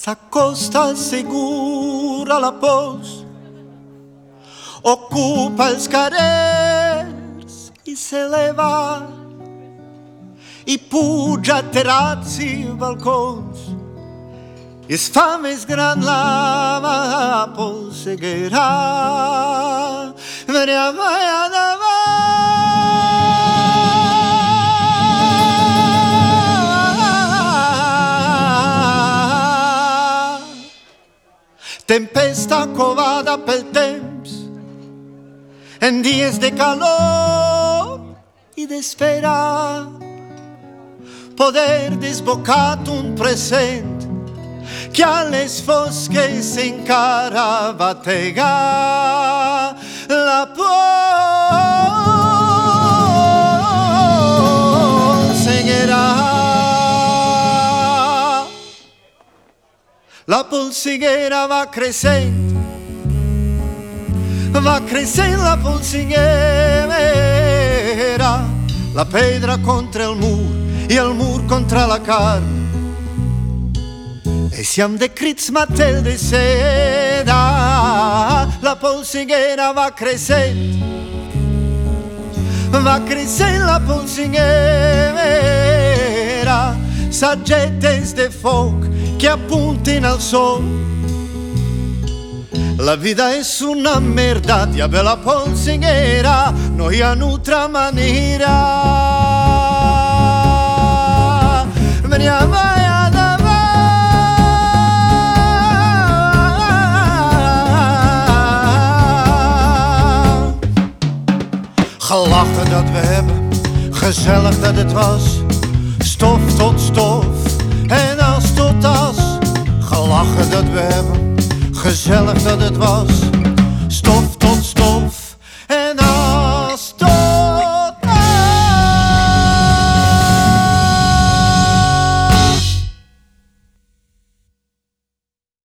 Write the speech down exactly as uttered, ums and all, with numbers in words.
s'accosta segura la pols, ocupa els carrers i s'eleva i puja a terrazzi i balcons i es fa més gran la polseguera. Tempesta covada pel temps en dies de calor i d'espera, poder desbocat un present que a les fosques encara batega la polseguera. La polseguera va creixent, va creixent la polseguera, la pedra contra el mur i el mur contra la carn. E siam de crits matel de seda, la polseguera va creixent, va creixent la polseguera, saggetes de foc que apuntin al sol. La vida és una merda, diable la polseguera, no hi ha altra manera. Veniamo gelachen dat we hebben, gezellig dat het was, stof tot stof en as tot as. Gelachen dat we hebben, gezellig dat het was, stof tot stof